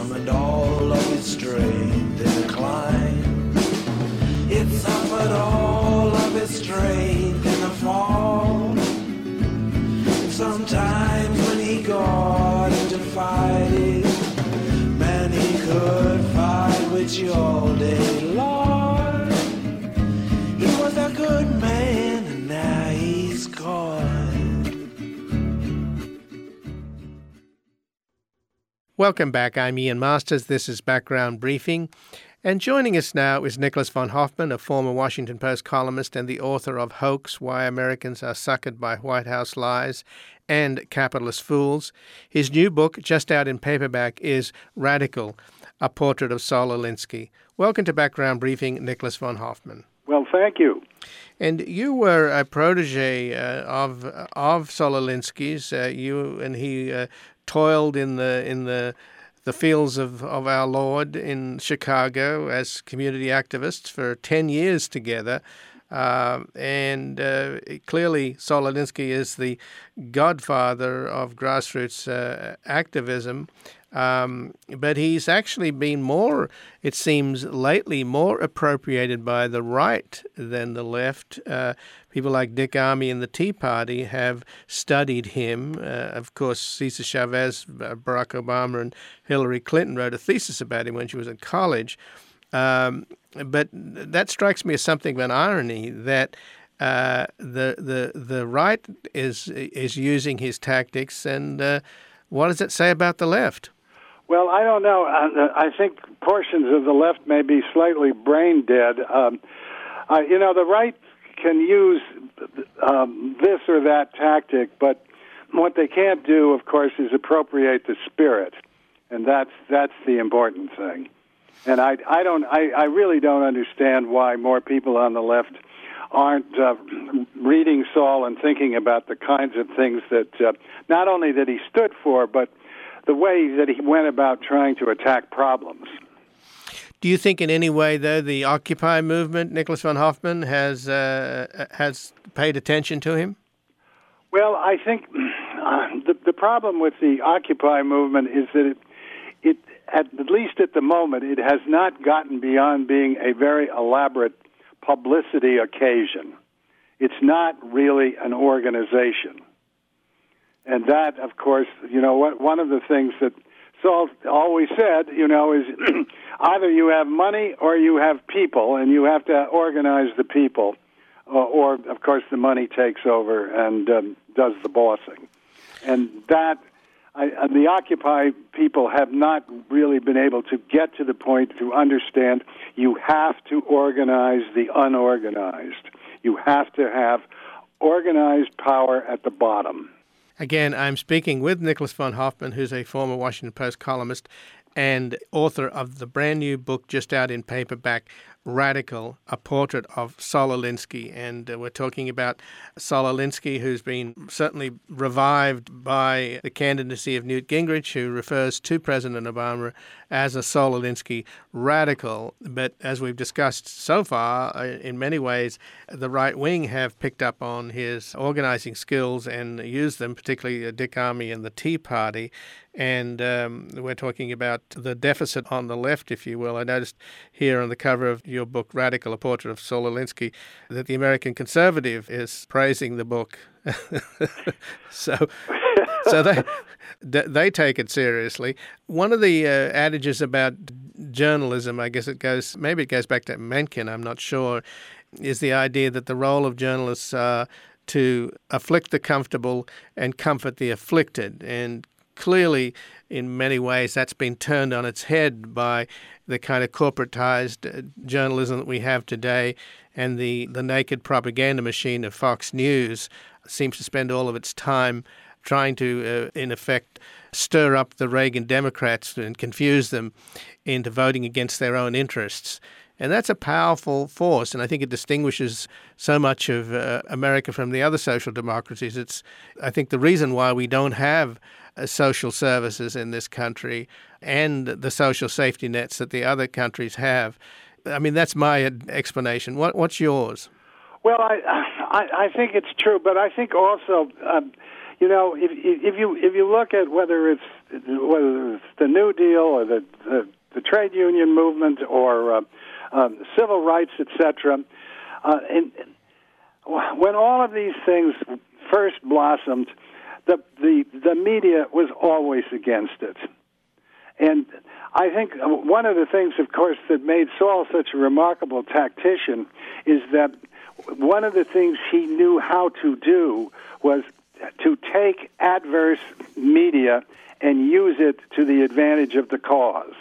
summoned all of its strength in a climb. It suffered all of its strength in a fall. Sometimes when he got into fighting, man, he could fight with you all day long. He was a good man, and now he's gone. Welcome back. I'm Ian Masters. This is Background Briefing. And joining us now is Nicholas von Hoffman, a former Washington Post columnist and the author of Hoax, Why Americans Are Suckered by White House Lies and Capitalist Fools. His new book, just out in paperback, is Radical, A Portrait of Saul Alinsky. Welcome to Background Briefing, Nicholas von Hoffman. Well, thank you. And you were a protege of Saul Alinsky's. You and he toiled in the fields of our Lord in Chicago as community activists for 10 years together. And clearly Saul Alinsky is the godfather of grassroots activism. But he's actually been more, it seems lately, more appropriated by the right than the left. People like Dick Armey and the Tea Party have studied him. Of course, Cesar Chavez, Barack Obama, and Hillary Clinton wrote a thesis about him when she was in college. But that strikes me as something of an irony that the right is using his tactics, and what does it say about the left? Well, I don't know. I think portions of the left may be slightly brain dead. The right can use this or that tactic, but what they can't do, of course, is appropriate the spirit, and that's the important thing. And I really don't understand why more people on the left aren't reading Saul and thinking about the kinds of things that not only that he stood for, but the way that he went about trying to attack problems. Do you think in any way, though, the Occupy movement, Nicholas von Hoffman, has paid attention to him? Well, I think the problem with the Occupy movement is that it at least at the moment, it has not gotten beyond being a very elaborate publicity occasion. It's not really an organization. And that, of course, one of the things that Saul always said, is either you have money or you have people, and you have to organize the people, or, of course, the money takes over and does the bossing. And that, the Occupy people have not really been able to get to the point to understand you have to organize the unorganized. You have to have organized power at the bottom. Again, I'm speaking with Nicholas von Hoffman, who's a former Washington Post columnist and author of the brand new book just out in paperback, Radical, A Portrait of Saul Alinsky. And we're talking about Saul Alinsky, who's been certainly revived by the candidacy of Newt Gingrich, who refers to President Obama as a Saul Alinsky radical. But as we've discussed so far, in many ways, the right wing have picked up on his organizing skills and used them, particularly Dick Armey and the Tea Party. And we're talking about the deficit on the left, if you will. I noticed here on the cover of your book, Radical, A Portrait of Saul Alinsky, that the American Conservative is praising the book. So they take it seriously. One of the adages about journalism, I guess it goes back to Mencken, I'm not sure, is the idea that the role of journalists are to afflict the comfortable and comfort the afflicted. And clearly, in many ways, that's been turned on its head by the kind of corporatized journalism that we have today, and the naked propaganda machine of Fox News seems to spend all of its time trying to, in effect, stir up the Reagan Democrats and confuse them into voting against their own interests. And that's a powerful force, and I think it distinguishes so much of America from the other social democracies. I think the reason why we don't have social services in this country and the social safety nets that the other countries have. I mean, that's my explanation. What's yours? Well, I think it's true, but I think also, if you look at whether it's the New Deal or the trade union movement or civil rights, etc. And when all of these things first blossomed, the media was always against it. And I think one of the things, of course, that made Saul such a remarkable tactician is that one of the things he knew how to do was to take adverse media and use it to the advantage of the cause.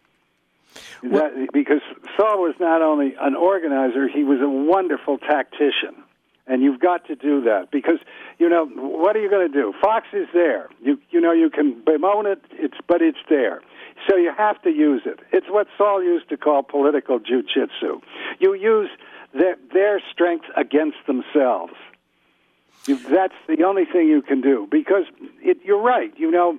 Because Saul was not only an organizer, he was a wonderful tactician. And you've got to do that because, what are you going to do? Fox is there. You can bemoan it, but it's there. So you have to use it. It's what Saul used to call political jujitsu. You use their strength against themselves. That's the only thing you can do because you're right.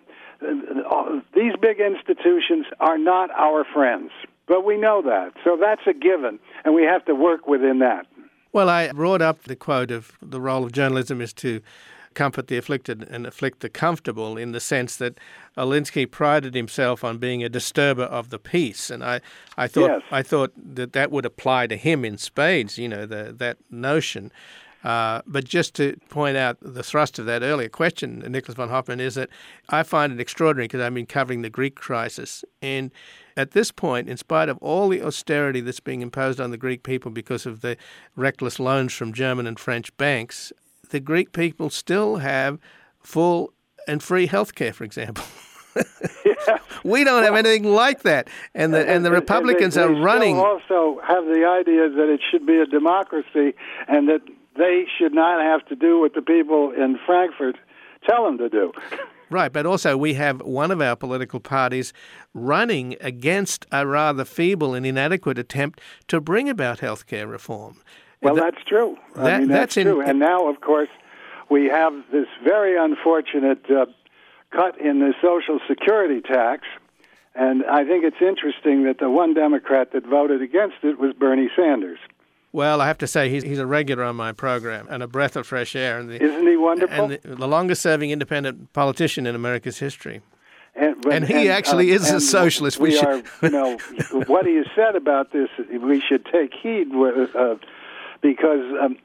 These big institutions are not our friends, but we know that. So that's a given, and we have to work within that. Well, I brought up the quote of the role of journalism is to comfort the afflicted and afflict the comfortable, in the sense that Alinsky prided himself on being a disturber of the peace, and I thought that would apply to him in spades. That notion. But just to point out the thrust of that earlier question, Nicholas von Hoffmann, is that I find it extraordinary because I've been covering the Greek crisis. And at this point, in spite of all the austerity that's being imposed on the Greek people because of the reckless loans from German and French banks, the Greek people still have full and free health care, for example. Yeah. We don't have anything like that. And the Republicans are running. They also have the idea that it should be a democracy and that they should not have to do what the people in Frankfurt tell them to do. Right, but also we have one of our political parties running against a rather feeble and inadequate attempt to bring about health care reform. Well, that's true. That's true. And now, of course, we have this very unfortunate cut in the Social Security tax. And I think it's interesting that the one Democrat that voted against it was Bernie Sanders. Well, I have to say he's a regular on my program and a breath of fresh air. Isn't he wonderful? And the longest-serving independent politician in America's history. And he actually is a socialist. What he has said about this, we should take heed because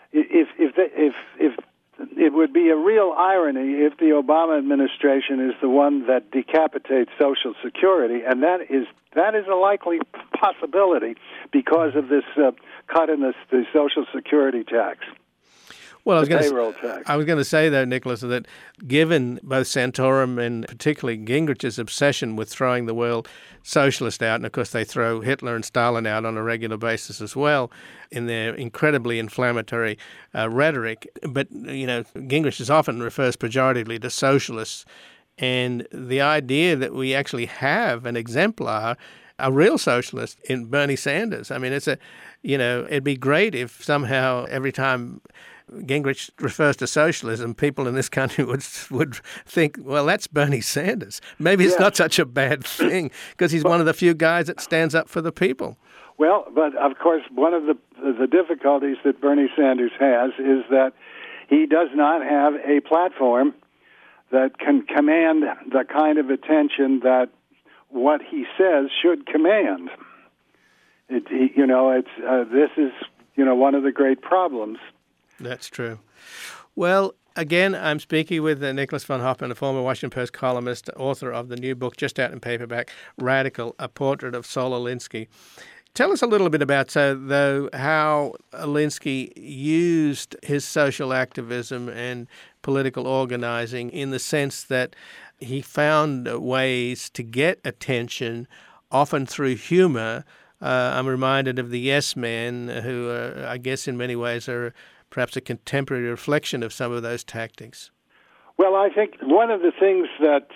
if it would be a real irony if the Obama administration is the one that decapitates Social Security, and that is a likely possibility because of this cut in the Social Security tax. Well, I was going to say, though, Nicholas, that given both Santorum and particularly Gingrich's obsession with throwing the world socialist out, and of course they throw Hitler and Stalin out on a regular basis as well in their incredibly inflammatory rhetoric, but, Gingrich often refers pejoratively to socialists, and the idea that we actually have an exemplar, a real socialist in Bernie Sanders. I mean, it'd be great if somehow every time Gingrich refers to socialism, people in this country would think, well, that's Bernie Sanders. Maybe it's not such a bad thing because he's one of the few guys that stands up for the people. Well, but of course, one of the difficulties that Bernie Sanders has is that he does not have a platform that can command the kind of attention that what he says should command. This is one of the great problems. That's true. Well, again, I'm speaking with Nicholas von Hoffmann, a former Washington Post columnist, author of the new book, just out in paperback, Radical, A Portrait of Saul Alinsky. Tell us a little bit about, how Alinsky used his social activism and political organizing in the sense that he found ways to get attention, often through humor. I'm reminded of the Yes Men, who I guess in many ways are perhaps a contemporary reflection of some of those tactics. Well, I think one of the things that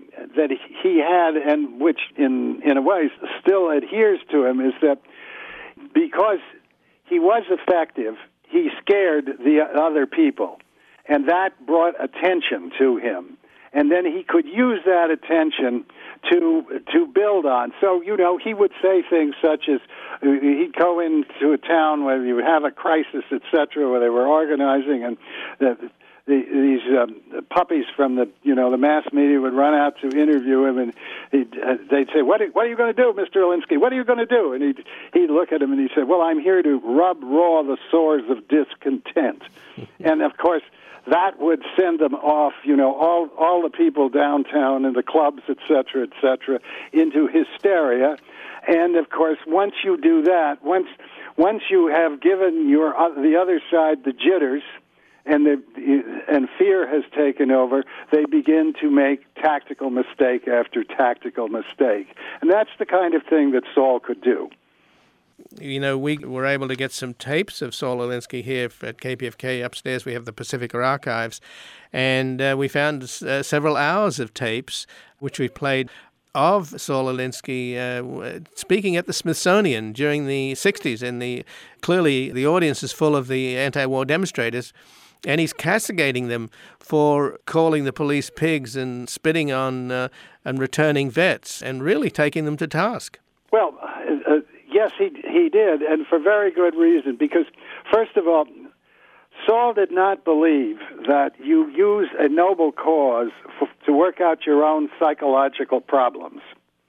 he had, and which in a way still adheres to him, is that because he was effective, he scared the other people, and that brought attention to him. And then he could use that attention to build on. So, he would say things such as he'd go into a town where you would have a crisis, etc., where they were organizing, and these puppies from the mass media would run out to interview him, and they'd say, "What are you going to do, Mr. Alinsky? What are you going to do?" And he'd look at him and he'd say, "Well, I'm here to rub raw the sores of discontent." And of course, that would send them off, all the people downtown and the clubs, et cetera, into hysteria. And of course, once you do that, once you have given the other side the jitters, and fear has taken over, they begin to make tactical mistake after tactical mistake. And that's the kind of thing that Saul could do. We were able to get some tapes of Saul Alinsky here at KPFK. Upstairs we have the Pacifica Archives, and we found several hours of tapes, which we played, of Saul Alinsky speaking at the Smithsonian during the 60s. And clearly the audience is full of the anti-war demonstrators, and he's castigating them for calling the police pigs and spitting on and returning vets and really taking them to task. Well, yes, he did, and for very good reason, because, first of all, Saul did not believe that you use a noble cause to work out your own psychological problems.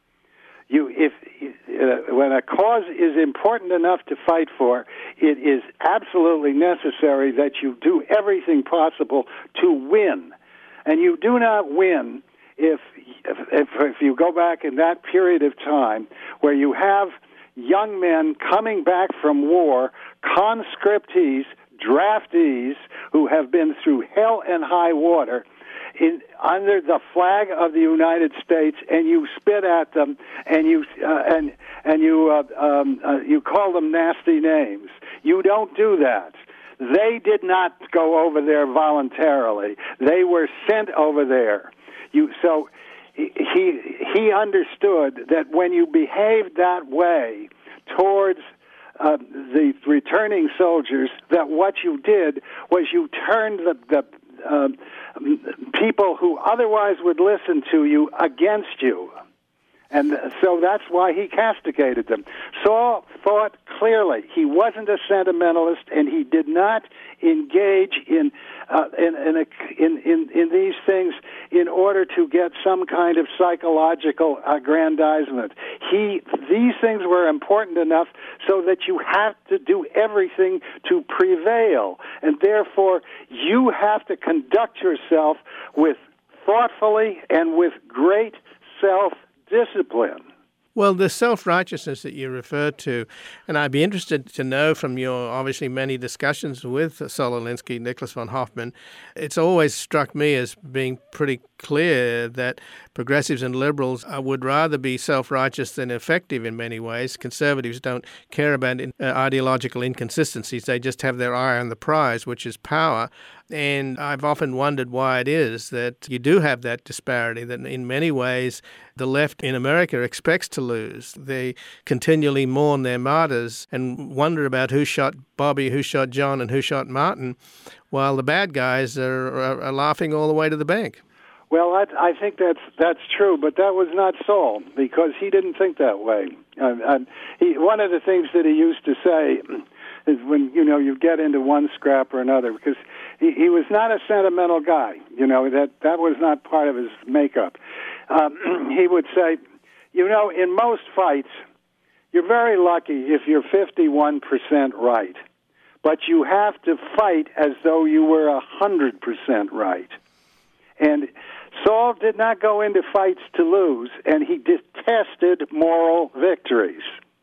When a cause is important enough to fight for, it is absolutely necessary that you do everything possible to win. And you do not win if you go back in that period of time where you have young men coming back from war, conscriptees, draftees, who have been through hell and high water, under the flag of the United States, and you spit at them, and you call them nasty names. You don't do that. They did not go over there voluntarily. They were sent over there. So he understood that when you behaved that way towards the returning soldiers, that what you did was you turned the people who otherwise would listen to you against you. And so that's why he castigated them. Saul thought clearly. He wasn't a sentimentalist, and he did not engage in these things in order to get some kind of psychological aggrandizement. These things were important enough so that you have to do everything to prevail, and therefore you have to conduct yourself with thoughtfully and with great self-discipline. Well, the self-righteousness that you referred to, and I'd be interested to know from your obviously many discussions with Saul Alinsky, Nicholas von Hoffman, it's always struck me as being pretty clear that progressives and liberals would rather be self-righteous than effective in many ways. Conservatives don't care about ideological inconsistencies. They just have their eye on the prize, which is power. And I've often wondered why it is that you do have that disparity, that in many ways the left in America expects to lose. They continually mourn their martyrs and wonder about who shot Bobby, who shot John, and who shot Martin, while the bad guys are laughing all the way to the bank. Well, I think that's true, but that was not Saul, because he didn't think that way. One of the things that he used to say is when you get into one scrap or another, because he was not a sentimental guy. That was not part of his makeup. He would say, in most fights, you're very lucky if you're 51% right, but you have to fight as though you were 100% right. And Saul did not go into fights to lose, and he detested moral victories.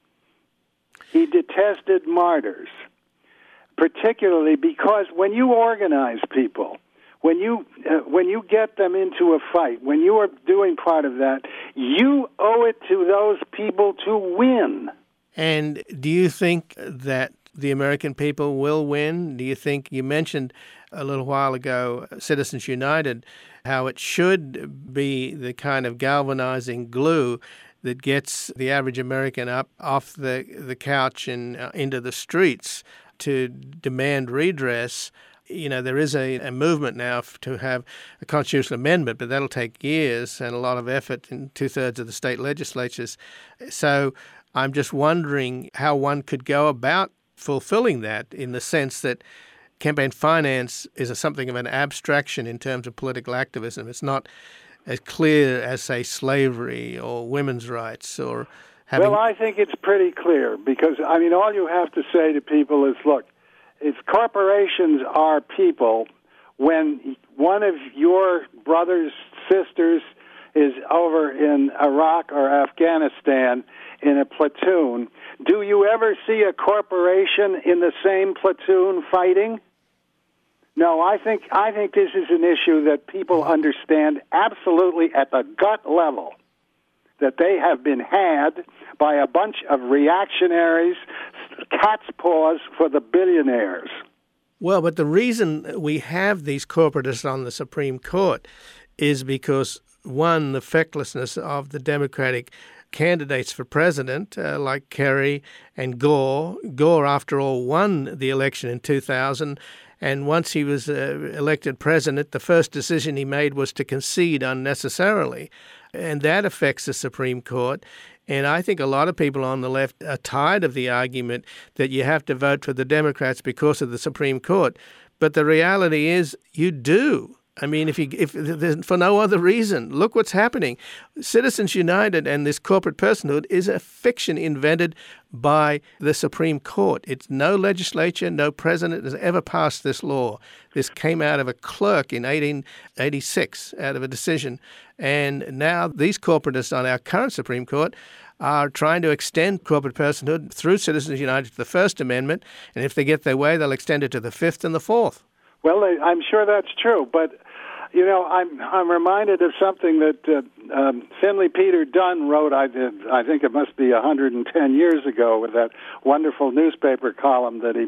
He detested martyrs, particularly because when you organize people, when you get them into a fight, when you are doing part of that, you owe it to those people to win. And do you think that the American people will win? Do you think, you mentioned a little while ago, Citizens United, how it should be the kind of galvanizing glue that gets the average American up off the couch and into the streets to demand redress. There is a movement now to have a constitutional amendment, but that'll take years and a lot of effort in 2/3 of the state legislatures. So I'm just wondering how one could go about fulfilling that, in the sense that campaign finance is something of an abstraction in terms of political activism. It's not as clear as, say, slavery or women's rights or having... Well, I think it's pretty clear because, I mean, all you have to say to people is, look, if corporations are people, when one of your brothers, sisters is over in Iraq or Afghanistan in a platoon, do you ever see a corporation in the same platoon fighting? No, I think this is an issue that people understand absolutely at the gut level, that they have been had by a bunch of reactionaries, cat's paws for the billionaires. Well, but the reason we have these corporatists on the Supreme Court is because, one, the fecklessness of the Democratic candidates for president, like Kerry and Gore. Gore, after all, won the election in 2000, and once he was elected president, the first decision he made was to concede unnecessarily, and that affects the Supreme Court. And I think a lot of people on the left are tired of the argument that you have to vote for the Democrats because of the Supreme Court. But the reality is you do. I mean, if for no other reason, look what's happening. Citizens United and this corporate personhood is a fiction invented by the Supreme Court. It's no legislature, no president has ever passed this law. This came out of a clerk in 1886, out of a decision. And now these corporatists on our current Supreme Court are trying to extend corporate personhood through Citizens United to the First Amendment. And if they get their way, they'll extend it to the Fifth and the Fourth. Well, I'm sure that's true, but you know, I'm reminded of something that Finley Peter Dunne wrote. I think it must be 110 years ago, with that wonderful newspaper column that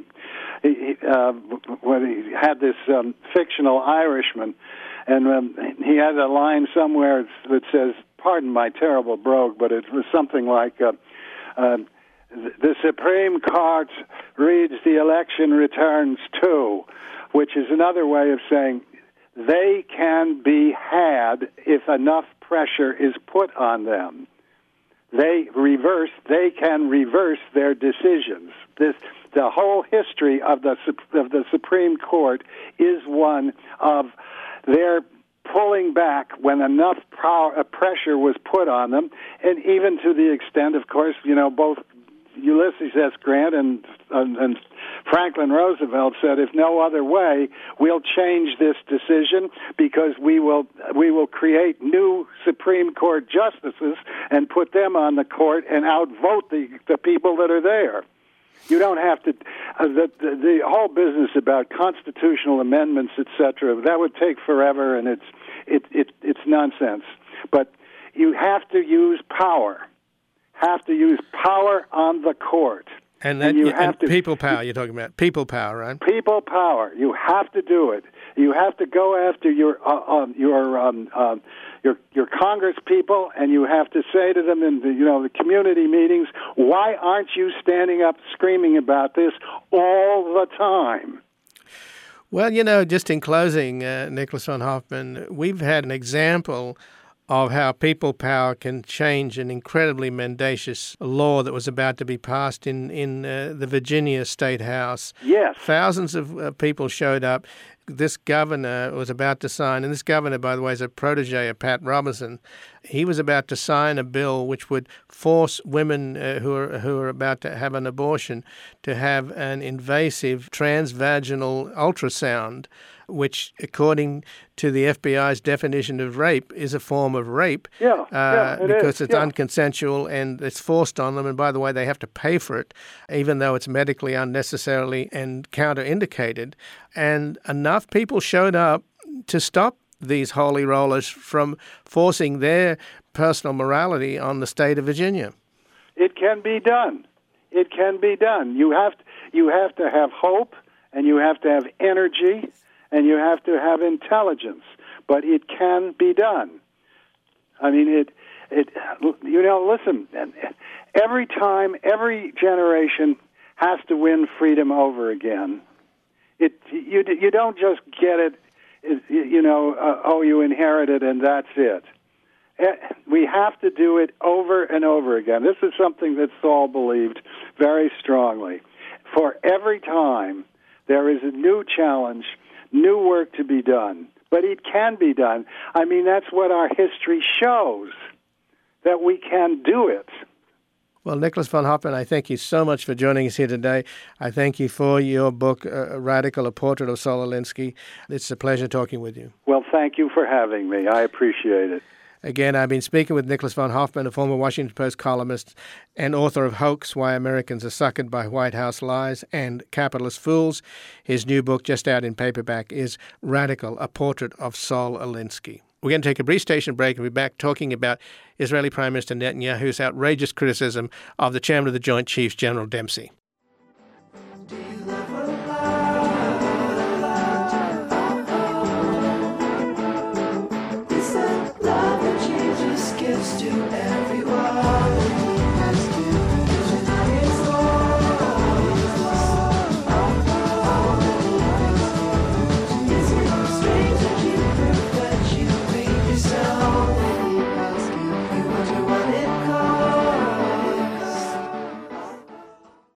when he had this fictional Irishman, and he had a line somewhere that says, "Pardon my terrible brogue," but it was something like, "The Supreme Court reads the election returns too," which is another way of saying they can be had if enough pressure is put on them. They can reverse their decisions. The whole history of the Supreme Court is one of their pulling back when enough pressure was put on them, and even to the extent, of course, you know, both Ulysses S. Grant and Franklin Roosevelt said, if no other way, we'll change this decision because we will create new Supreme Court justices and put them on the court and outvote the people that are there. You don't have to. The whole business about constitutional amendments, etc., that would take forever, and it's nonsense. But you have to use power. Have to use power on the court. And people power, you're talking about. People power, right? People power. You have to do it. You have to go after your Congress people, and you have to say to them in the community meetings, why aren't you standing up screaming about this all the time? Well, just in closing, Nicholas von Hoffman, we've had an example of how people power can change an incredibly mendacious law that was about to be passed in the Virginia State House. Yes. Thousands of people showed up. This governor was about to sign, and this governor, by the way, is a protege of Pat Robertson. He was about to sign a bill which would force women who are about to have an abortion to have an invasive transvaginal ultrasound, which, according to the FBI's definition of rape, is a form of rape. Because it's unconsensual and it's forced on them. And by the way, they have to pay for it, even though it's medically unnecessarily and counterindicated. And enough people showed up to stop these holy rollers from forcing their personal morality on the state of Virginia. It can be done. It can be done. You have to have hope, and you have to have energy, and you have to have intelligence, but it can be done. I mean, listen, every time, every generation has to win freedom over again. You don't just get it, you inherit it and that's it. We have to do it over and over again. This is something that Saul believed very strongly. For every time There is a new challenge, new work to be done. But it can be done. I mean, that's what our history shows, that we can do it. Well, Nicholas von Hoffmann, I thank you so much for joining us here today. I thank you for your book, Radical, A Portrait of Saul Alinsky. It's a pleasure talking with you. Well, thank you for having me. I appreciate it. Again, I've been speaking with Nicholas von Hoffmann, a former Washington Post columnist and author of Hoax, Why Americans Are Suckered by White House Lies and Capitalist Fools. His new book, just out in paperback, is Radical, A Portrait of Saul Alinsky. We're going to take a brief station break and be back talking about Israeli Prime Minister Netanyahu's outrageous criticism of the chairman of the Joint Chiefs, General Dempsey. To